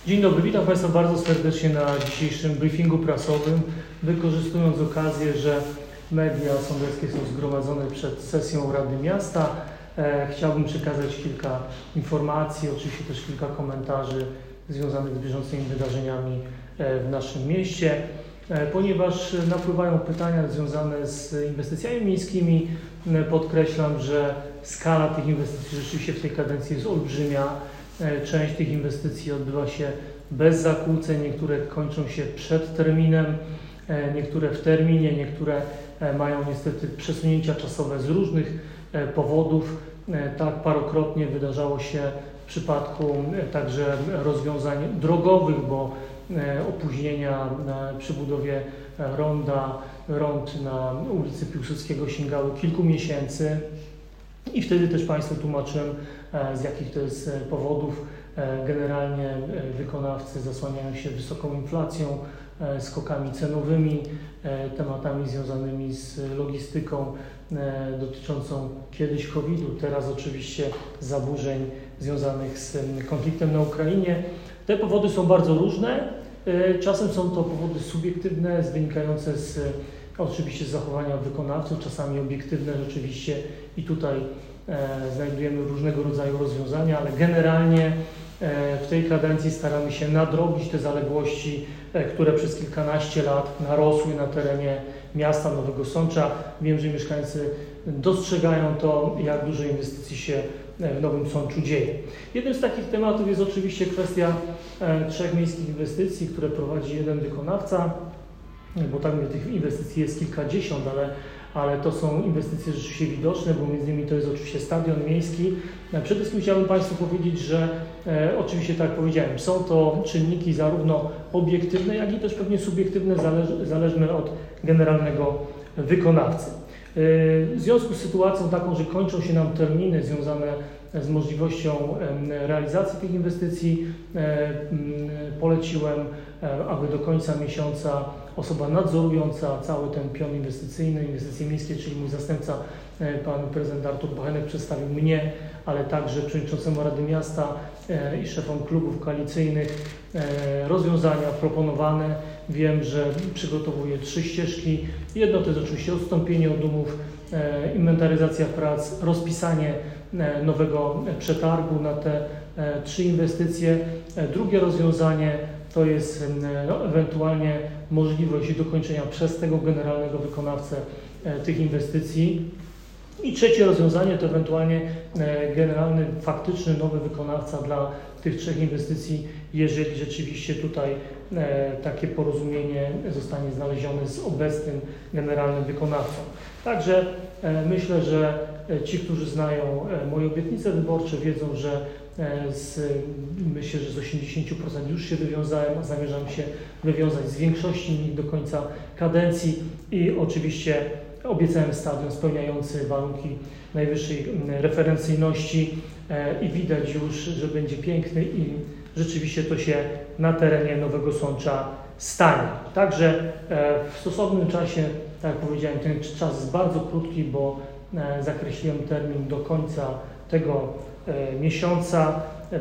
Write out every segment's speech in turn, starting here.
Dzień dobry, witam Państwa bardzo serdecznie na dzisiejszym briefingu prasowym. Wykorzystując okazję, że media sądeckie są zgromadzone przed sesją Rady Miasta, chciałbym przekazać kilka informacji, oczywiście też kilka komentarzy związanych z bieżącymi wydarzeniami w naszym mieście. Ponieważ napływają pytania związane z inwestycjami miejskimi, podkreślam, że skala tych inwestycji rzeczywiście w tej kadencji jest olbrzymia. Część tych inwestycji odbywa się bez zakłóceń, niektóre kończą się przed terminem, niektóre w terminie, niektóre mają niestety przesunięcia czasowe z różnych powodów. Tak parokrotnie wydarzało się w przypadku także rozwiązań drogowych, bo opóźnienia przy budowie rond na ulicy Piłsudskiego sięgały kilku miesięcy i wtedy też Państwu tłumaczyłem, z jakich to jest powodów. Generalnie wykonawcy zasłaniają się wysoką inflacją, skokami cenowymi, tematami związanymi z logistyką dotyczącą kiedyś COVID-u, teraz oczywiście zaburzeń związanych z konfliktem na Ukrainie. Te powody są bardzo różne. Czasem są to powody subiektywne, wynikające oczywiście z zachowania wykonawców, czasami obiektywne rzeczywiście i tutaj znajdujemy różnego rodzaju rozwiązania, ale generalnie w tej kadencji staramy się nadrobić te zaległości, które przez kilkanaście lat narosły na terenie miasta Nowego Sącza. Wiem, że mieszkańcy dostrzegają to, jak dużo inwestycji się w Nowym Sączu dzieje. Jednym z takich tematów jest oczywiście kwestia 3 miejskich inwestycji, które prowadzi jeden wykonawca, bo tam tych inwestycji jest kilkadziesiąt, ale to są inwestycje rzeczywiście widoczne, bo między innymi to jest oczywiście stadion miejski. Przede wszystkim chciałbym Państwu powiedzieć, że oczywiście tak jak powiedziałem, są to czynniki zarówno obiektywne, jak i też pewnie subiektywne, zależne od generalnego wykonawcy. W związku z sytuacją taką, że kończą się nam terminy związane z możliwością realizacji tych inwestycji, poleciłem, aby do końca miesiąca osoba nadzorująca cały ten pion inwestycyjny, inwestycje miejskie, czyli mój zastępca, pan prezydent Artur Bochenek, przedstawił mnie, ale także przewodniczącemu Rady Miasta i szefom klubów koalicyjnych rozwiązania proponowane. Wiem, że przygotowuje 3 ścieżki. Jedno to jest oczywiście odstąpienie od umów, inwentaryzacja prac, rozpisanie nowego przetargu na te 3 inwestycje. Drugie rozwiązanie to jest ewentualnie możliwość dokończenia przez tego generalnego wykonawcę tych inwestycji. I trzecie rozwiązanie to ewentualnie generalny, faktyczny nowy wykonawca dla tych 3 inwestycji, jeżeli rzeczywiście tutaj takie porozumienie zostanie znalezione z obecnym generalnym wykonawcą. Także myślę, że ci, którzy znają moje obietnice wyborcze, wiedzą, że myślę, że z 80% już się wywiązałem, a zamierzam się wywiązać z większości nich do końca kadencji i oczywiście obiecałem stadion spełniający warunki najwyższej referencyjności i widać już, że będzie piękny i rzeczywiście to się na terenie Nowego Sącza stanie. Także w stosownym czasie, tak jak powiedziałem, ten czas jest bardzo krótki, bo zakreśliłem termin do końca tego miesiąca.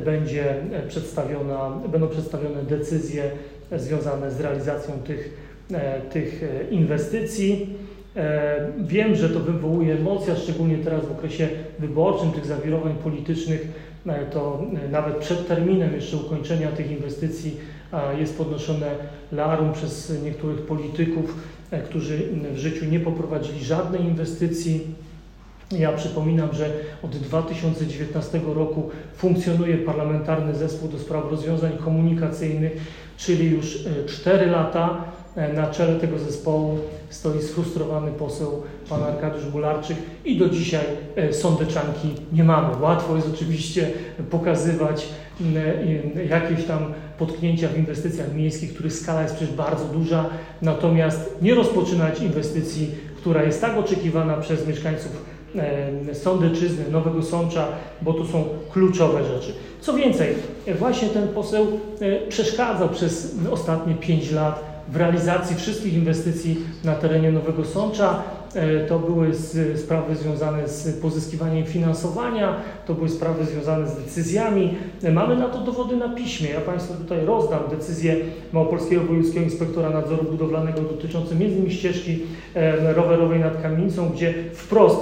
Będą przedstawione decyzje związane z realizacją tych inwestycji. Wiem, że to wywołuje emocje, szczególnie teraz w okresie wyborczym, tych zawirowań politycznych, to nawet przed terminem jeszcze ukończenia tych inwestycji jest podnoszone larum przez niektórych polityków, którzy w życiu nie poprowadzili żadnej inwestycji. Ja przypominam, że od 2019 roku funkcjonuje Parlamentarny Zespół do Spraw Rozwiązań Komunikacyjnych, czyli już 4 lata. Na czele tego zespołu stoi sfrustrowany poseł pan Arkadiusz Bularczyk i do dzisiaj sądeczanki nie mamy. Łatwo jest oczywiście pokazywać jakieś tam potknięcia w inwestycjach miejskich, których skala jest przecież bardzo duża, natomiast nie rozpoczynać inwestycji, która jest tak oczekiwana przez mieszkańców Sądeczyzny, Nowego Sącza, bo to są kluczowe rzeczy. Co więcej, właśnie ten poseł przeszkadzał przez ostatnie 5 lat w realizacji wszystkich inwestycji na terenie Nowego Sącza. to były sprawy związane z pozyskiwaniem finansowania, to były sprawy związane z decyzjami. Mamy na to dowody na piśmie. Ja Państwu tutaj rozdam decyzję Małopolskiego Wojewódzkiego Inspektora Nadzoru Budowlanego dotyczącą m.in. ścieżki rowerowej nad Kamienicą, gdzie wprost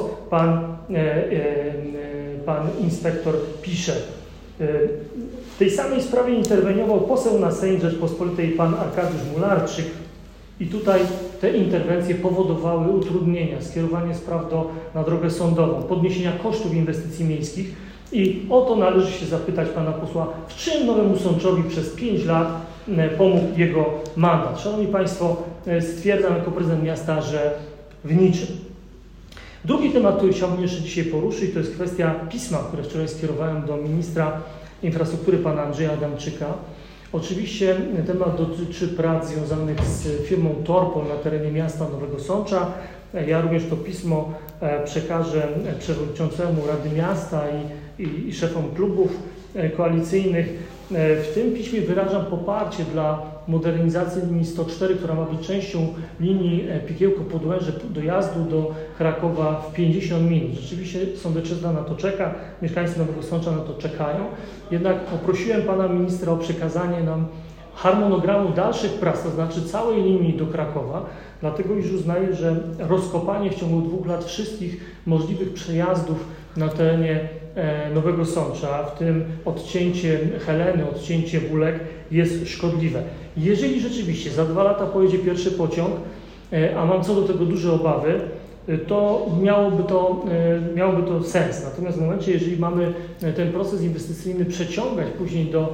pan inspektor pisze: w tej samej sprawie interweniował poseł na Sejm Rzeczpospolitej pan Arkadiusz Mularczyk i tutaj te interwencje powodowały utrudnienia, skierowanie spraw na drogę sądową, podniesienia kosztów inwestycji miejskich i o to należy się zapytać pana posła, w czym Nowemu Sączowi przez 5 lat pomógł jego mandat. Szanowni Państwo, stwierdzam jako prezydent miasta, że w niczym. Drugi temat, który chciałbym jeszcze dzisiaj poruszyć, to jest kwestia pisma, które wczoraj skierowałem do ministra infrastruktury pana Andrzeja Adamczyka. Oczywiście temat dotyczy prac związanych z firmą Torpol na terenie miasta Nowego Sącza. Ja również to pismo przekażę przewodniczącemu Rady Miasta i szefom klubów koalicyjnych. W tym piśmie wyrażam poparcie dla modernizacji linii 104, która ma być częścią linii Pikiełko-Podłęże dojazdu do Krakowa w 50 minut. Rzeczywiście Sądecczyzna na to czeka, mieszkańcy Nowego Sącza na to czekają. Jednak poprosiłem pana ministra o przekazanie nam harmonogramu dalszych prac, to znaczy całej linii do Krakowa, dlatego iż uznaję, że rozkopanie w ciągu 2 lat wszystkich możliwych przejazdów na terenie Nowego Sącza, w tym odcięcie Heleny, odcięcie Wólek, jest szkodliwe. Jeżeli rzeczywiście za 2 lata pojedzie pierwszy pociąg, a mam co do tego duże obawy, to miałoby to sens. Natomiast w momencie, jeżeli mamy ten proces inwestycyjny przeciągać później do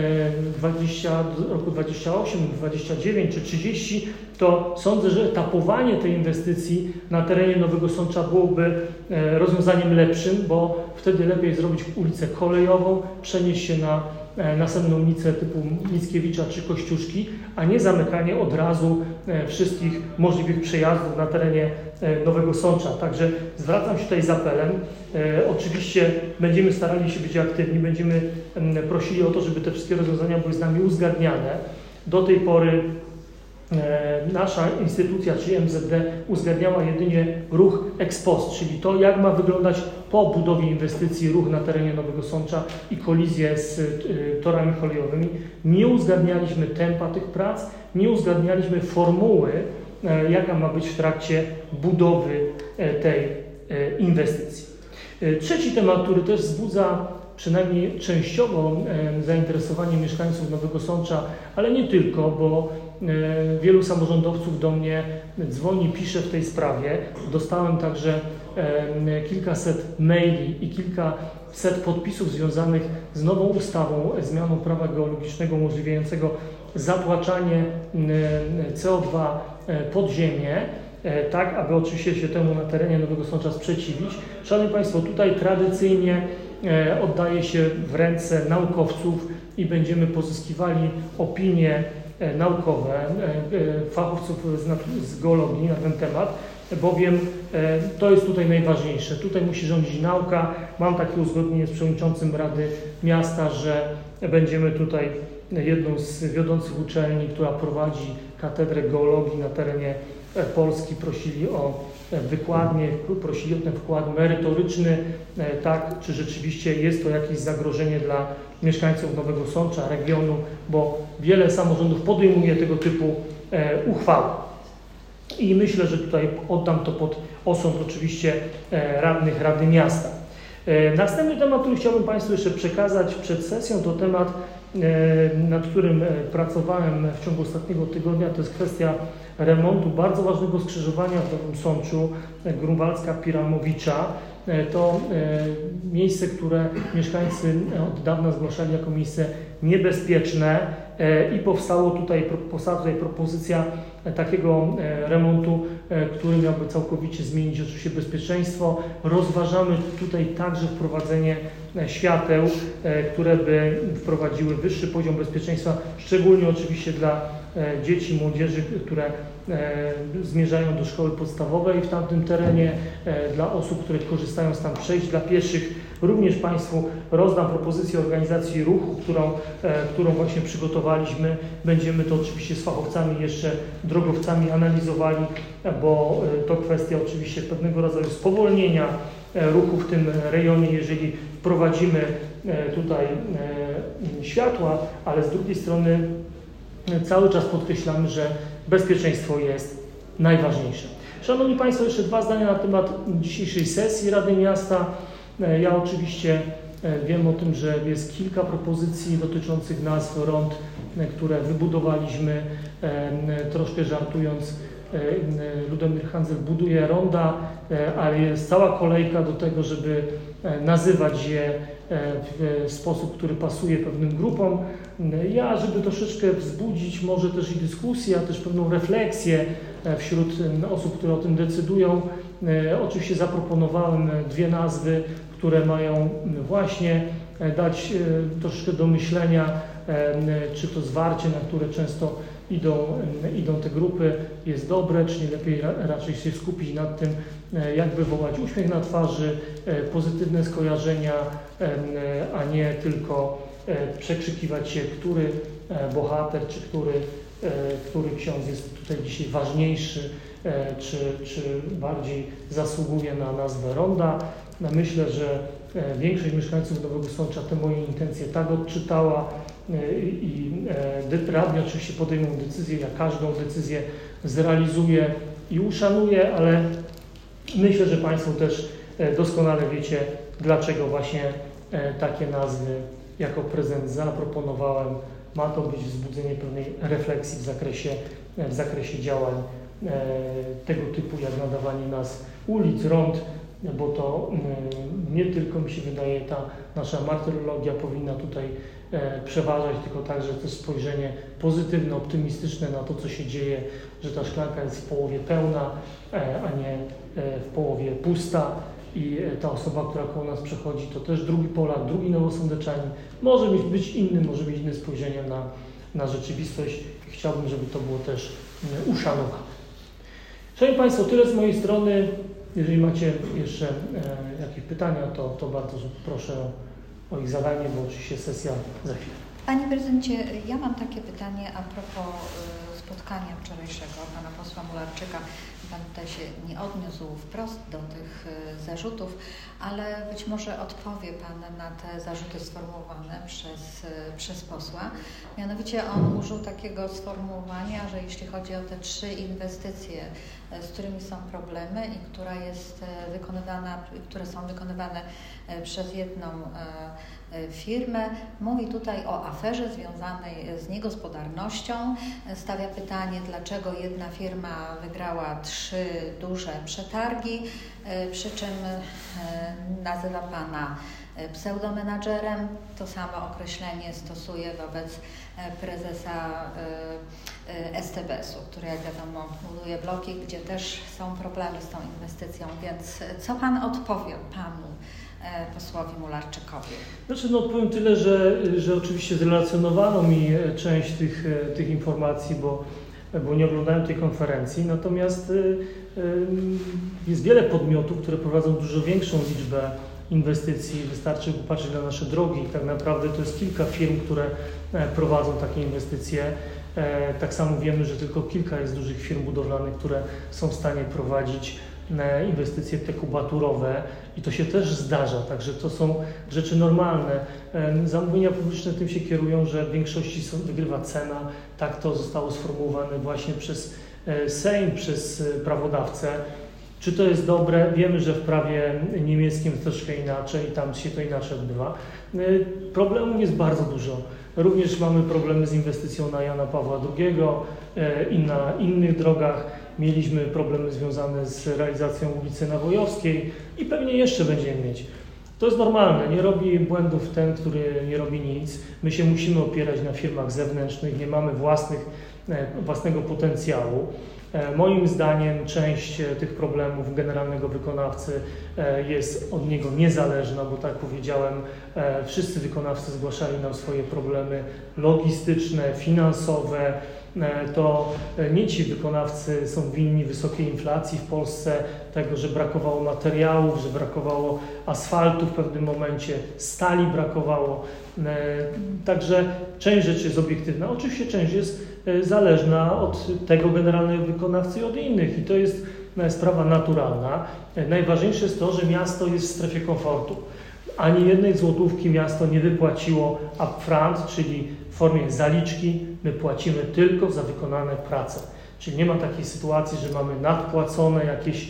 roku 28, 29 czy 30, to sądzę, że etapowanie tej inwestycji na terenie Nowego Sącza byłoby rozwiązaniem lepszym, bo wtedy lepiej zrobić ulicę kolejową, przenieść się na następną ulicę typu Mickiewicza czy Kościuszki, a nie zamykanie od razu wszystkich możliwych przejazdów na terenie Nowego Sącza. Także zwracam się tutaj z apelem. Oczywiście będziemy starali się być aktywni, będziemy prosili o to, żeby te wszystkie rozwiązania były z nami uzgadniane. Do tej pory nasza instytucja, czyli MZD, uzgadniała jedynie ruch ex post, czyli to, jak ma wyglądać po budowie inwestycji ruch na terenie Nowego Sącza i kolizje z torami kolejowymi. Nie uzgadnialiśmy tempa tych prac, nie uzgadnialiśmy formuły, jaka ma być w trakcie budowy tej inwestycji. Trzeci temat, który też wzbudza przynajmniej częściowo zainteresowanie mieszkańców Nowego Sącza, ale nie tylko, bo wielu samorządowców do mnie dzwoni, pisze w tej sprawie. Dostałem także kilkaset maili i kilkaset podpisów związanych z nową ustawą, zmianą prawa geologicznego umożliwiającego zatłaczanie CO2 pod ziemię, tak aby oczywiście się temu na terenie Nowego Sącza sprzeciwić. Szanowni Państwo, tutaj tradycyjnie oddaje się w ręce naukowców i będziemy pozyskiwali opinie naukowe, fachowców z geologii na ten temat, bowiem to jest tutaj najważniejsze. Tutaj musi rządzić nauka. Mam takie uzgodnienie z przewodniczącym Rady Miasta, że będziemy tutaj jedną z wiodących uczelni, która prowadzi katedrę geologii na terenie Polski, prosili o wykładnię, prosili o ten wkład merytoryczny, tak, czy rzeczywiście jest to jakieś zagrożenie dla mieszkańców Nowego Sącza, regionu, bo wiele samorządów podejmuje tego typu uchwały. I myślę, że tutaj oddam to pod osąd oczywiście radnych Rady Miasta. Następny temat, który chciałbym Państwu jeszcze przekazać przed sesją, to temat, nad którym pracowałem w ciągu ostatniego tygodnia, to jest kwestia remontu bardzo ważnego skrzyżowania w Nowym Sączu, Grunwaldzka-Piramowicza. To miejsce, które mieszkańcy od dawna zgłaszali jako miejsce niebezpieczne i powstała tutaj propozycja takiego remontu, który miałby całkowicie zmienić oczywiście bezpieczeństwo. Rozważamy tutaj także wprowadzenie świateł, które by wprowadziły wyższy poziom bezpieczeństwa, szczególnie oczywiście dla dzieci, młodzieży, które zmierzają do szkoły podstawowej w tamtym terenie, dla osób, które korzystają z tam przejść dla pieszych, Również Państwu rozdam propozycję organizacji ruchu, którą właśnie przygotowaliśmy. Będziemy to oczywiście z fachowcami, jeszcze drogowcami analizowali, bo to kwestia oczywiście pewnego rodzaju spowolnienia ruchu w tym rejonie, jeżeli wprowadzimy tutaj światła, ale z drugiej strony cały czas podkreślamy, że bezpieczeństwo jest najważniejsze. Szanowni Państwo, jeszcze 2 zdania na temat dzisiejszej sesji Rady Miasta. Ja oczywiście wiem o tym, że jest kilka propozycji dotyczących nazw rond, które wybudowaliśmy, troszkę żartując. Ludomir Handzel buduje ronda, ale jest cała kolejka do tego, żeby nazywać je w sposób, który pasuje pewnym grupom. Ja, żeby troszeczkę wzbudzić może też i dyskusję, a też pewną refleksję wśród osób, które o tym decydują, oczywiście zaproponowałem 2 nazwy, które mają właśnie dać troszkę do myślenia, czy to zwarcie, na które często idą te grupy, jest dobre, czy nie lepiej raczej się skupić nad tym, jak wywołać uśmiech na twarzy, pozytywne skojarzenia, a nie tylko przekrzykiwać się, który bohater, czy który ksiądz jest tutaj dzisiaj ważniejszy, czy bardziej zasługuje na nazwę ronda. Myślę, że większość mieszkańców Nowego Sącza te moje intencje tak odczytała i radni oczywiście podejmą decyzję, ja każdą decyzję zrealizuję i uszanuję, ale myślę, że Państwo też doskonale wiecie, dlaczego właśnie takie nazwy jako prezent zaproponowałem. Ma to być wzbudzenie pewnej refleksji w zakresie działań tego typu, jak nadawanie nazw ulic, rond, bo to nie tylko, mi się wydaje, ta nasza martyrologia powinna tutaj przeważać, tylko także też spojrzenie pozytywne, optymistyczne na to, co się dzieje, że ta szklanka jest w połowie pełna, a nie w połowie pusta i ta osoba, która koło nas przechodzi, to też drugi Polak, drugi Nowosądeczanin, może być inne spojrzenie na rzeczywistość i chciałbym, żeby to było też uszanowane. Szanowni Państwo, tyle z mojej strony. Jeżeli macie jeszcze jakieś pytania, to bardzo proszę o ich zadanie, bo oczywiście sesja za chwilę. Panie Prezydencie, ja mam takie pytanie a propos spotkania wczorajszego pana posła Mularczyka. Pan tutaj się nie odniósł wprost do tych zarzutów, ale być może odpowie Pan na te zarzuty sformułowane przez posła. Mianowicie on użył takiego sformułowania, że jeśli chodzi o te 3 inwestycje, z którymi są problemy i które są wykonywane przez jedną firmę. Mówi tutaj o aferze związanej z niegospodarnością. Stawia pytanie, dlaczego jedna firma wygrała 3 duże przetargi, przy czym nazywa Pana pseudomenadżerem. To samo określenie stosuje wobec prezesa STBS-u, który, jak wiadomo, buduje bloki, gdzie też są problemy z tą inwestycją. Więc co Pan odpowie Panu posłowi Mularczykowi? Znaczy, odpowiem tyle, że oczywiście zrelacjonowano mi część tych informacji, bo nie oglądałem tej konferencji, natomiast jest wiele podmiotów, które prowadzą dużo większą liczbę inwestycji. Wystarczy popatrzeć na nasze drogi. Tak naprawdę to jest kilka firm, które prowadzą takie inwestycje. Tak samo wiemy, że tylko kilka jest dużych firm budowlanych, które są w stanie prowadzić inwestycje te kubaturowe i to się też zdarza, także to są rzeczy normalne. Zamówienia publiczne tym się kierują, że w większości wygrywa cena. Tak to zostało sformułowane właśnie przez Sejm, przez prawodawcę. Czy to jest dobre? Wiemy, że w prawie niemieckim troszkę inaczej, tam się to inaczej odbywa. Problemów jest bardzo dużo. Również mamy problemy z inwestycją na Jana Pawła II i na innych drogach. Mieliśmy problemy związane z realizacją ulicy Nawojowskiej i pewnie jeszcze będziemy mieć. To jest normalne, nie robi błędów ten, który nie robi nic. My się musimy opierać na firmach zewnętrznych, nie mamy własnych własnego potencjału. Moim zdaniem część tych problemów generalnego wykonawcy jest od niego niezależna, bo tak jak powiedziałem, wszyscy wykonawcy zgłaszali nam swoje problemy logistyczne, finansowe. To nie ci wykonawcy są winni wysokiej inflacji w Polsce, tego, że brakowało materiałów, że brakowało asfaltu w pewnym momencie, stali brakowało. Także część rzeczy jest obiektywna. Oczywiście część jest zależna od tego generalnego wykonawcy i od innych i to jest sprawa naturalna. Najważniejsze jest to, że miasto jest w strefie komfortu. Ani jednej złotówki miasto nie wypłaciło upfront, czyli w formie zaliczki. My płacimy tylko za wykonane prace. Czyli nie ma takiej sytuacji, że mamy nadpłacone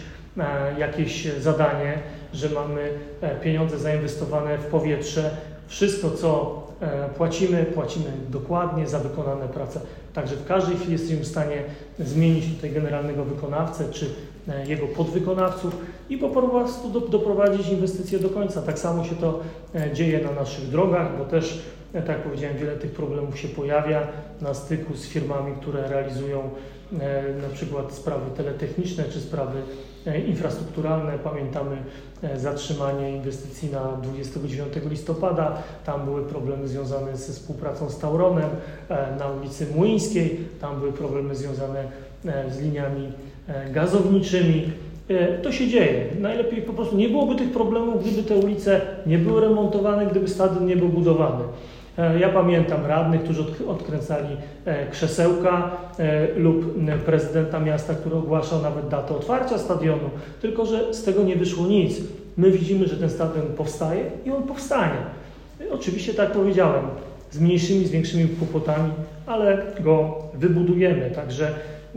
jakieś zadanie, że mamy pieniądze zainwestowane w powietrze. Wszystko, co płacimy dokładnie za wykonane prace. Także w każdej chwili jesteśmy w stanie zmienić tutaj generalnego wykonawcę czy jego podwykonawców i po prostu doprowadzić inwestycje do końca. Tak samo się to dzieje na naszych drogach, bo też, tak jak powiedziałem, wiele tych problemów się pojawia na styku z firmami, które realizują na przykład sprawy teletechniczne czy sprawy infrastrukturalne. Pamiętamy zatrzymanie inwestycji na 29 listopada. Tam były problemy związane ze współpracą z Tauronem na ulicy Młyńskiej. Tam były problemy związane z liniami gazowniczymi. To się dzieje. Najlepiej po prostu nie byłoby tych problemów, gdyby te ulice nie były remontowane, gdyby stadion nie był budowany. Ja pamiętam radnych, którzy odkręcali krzesełka lub prezydenta miasta, który ogłaszał nawet datę otwarcia stadionu, tylko że z tego nie wyszło nic. My widzimy, że ten stadion powstaje i on powstanie. Oczywiście, tak jak powiedziałem, z mniejszymi, z większymi kłopotami, ale go wybudujemy. Także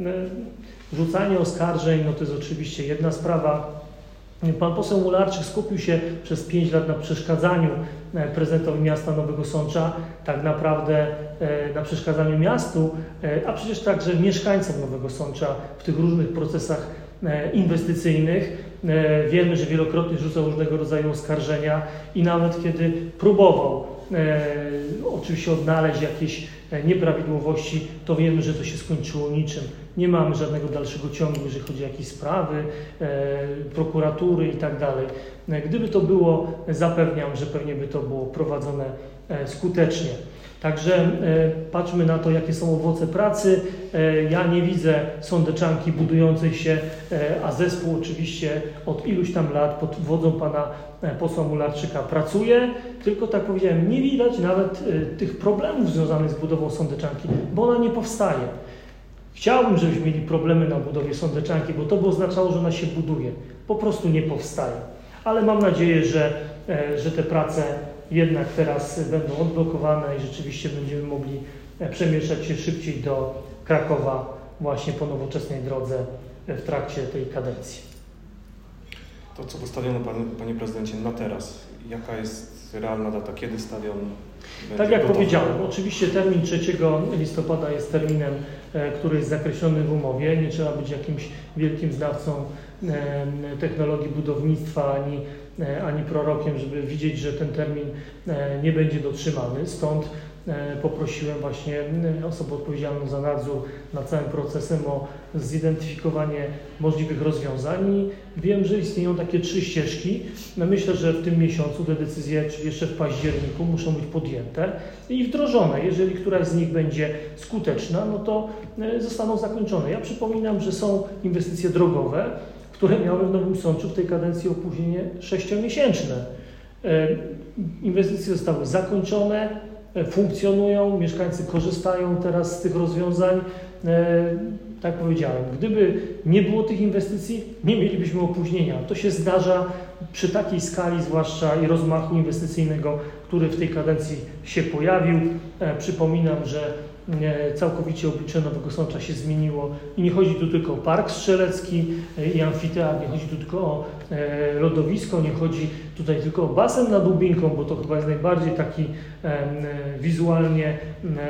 rzucanie oskarżeń, no to jest oczywiście jedna sprawa. Pan poseł Mularczyk skupił się przez 5 lat na przeszkadzaniu prezydentowi miasta Nowego Sącza, tak naprawdę na przeszkadzaniu miastu, a przecież także mieszkańcom Nowego Sącza w tych różnych procesach inwestycyjnych. Wiemy, że wielokrotnie rzucał różnego rodzaju oskarżenia i nawet kiedy próbował oczywiście odnaleźć jakieś nieprawidłowości, to wiemy, że to się skończyło niczym. Nie mamy żadnego dalszego ciągu, jeżeli chodzi o jakieś sprawy, prokuratury i tak dalej. Gdyby to było, zapewniam, że pewnie by to było prowadzone skutecznie. Także patrzmy na to, jakie są owoce pracy. Ja nie widzę sądeczanki budującej się, a zespół oczywiście od iluś tam lat pod wodzą pana posła Mularczyka pracuje, tylko tak powiedziałem, nie widać nawet tych problemów związanych z budową sądeczanki, bo ona nie powstaje. Chciałbym, żebyśmy mieli problemy na budowie sądeczanki, bo to by oznaczało, że ona się buduje. Po prostu nie powstaje. Ale mam nadzieję, że te prace jednak teraz będą odblokowane i rzeczywiście będziemy mogli przemieszczać się szybciej do Krakowa właśnie po nowoczesnej drodze w trakcie tej kadencji. To co postawiono, panie prezydencie, na teraz? Jaka jest realna data, kiedy stadion będzie Tak jak gotowy? powiedziałem, oczywiście termin 3 listopada jest terminem, który jest zakreślony w umowie. Nie trzeba być jakimś wielkim znawcą technologii budownictwa ani prorokiem, żeby widzieć, że ten termin nie będzie dotrzymany. Stąd poprosiłem właśnie osobę odpowiedzialną za nadzór nad całym procesem o zidentyfikowanie możliwych rozwiązań i wiem, że istnieją takie 3 ścieżki. Myślę, że w tym miesiącu te decyzje, czyli jeszcze w październiku, muszą być podjęte i wdrożone. Jeżeli któraś z nich będzie skuteczna, no to zostaną zakończone. Ja przypominam, że są inwestycje drogowe, które miały w Nowym Sączu w tej kadencji opóźnienie 6-miesięczne. Inwestycje zostały zakończone, funkcjonują, mieszkańcy korzystają teraz z tych rozwiązań. Tak powiedziałem, gdyby nie było tych inwestycji, nie mielibyśmy opóźnienia. To się zdarza przy takiej skali, zwłaszcza i rozmachu inwestycyjnego, który w tej kadencji się pojawił. Przypominam, że całkowicie oblicze Nowego Sącza się zmieniło i nie chodzi tu tylko o park strzelecki i amfiteatr, nie chodzi tu tylko o lodowisko, nie chodzi tutaj tylko o basen nad Lubinką, bo to chyba jest najbardziej taki wizualnie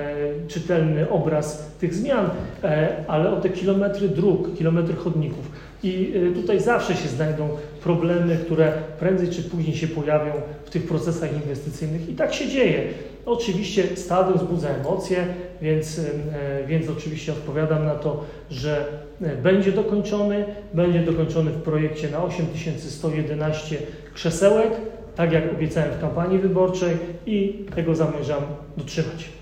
czytelny obraz tych zmian, ale o te kilometry dróg, kilometry chodników. I tutaj zawsze się znajdą problemy, które prędzej czy później się pojawią w tych procesach inwestycyjnych i tak się dzieje. Oczywiście stadion wzbudza emocje, więc oczywiście odpowiadam na to, że będzie dokończony w projekcie na 8111 krzesełek, tak jak obiecałem w kampanii wyborczej i tego zamierzam dotrzymać.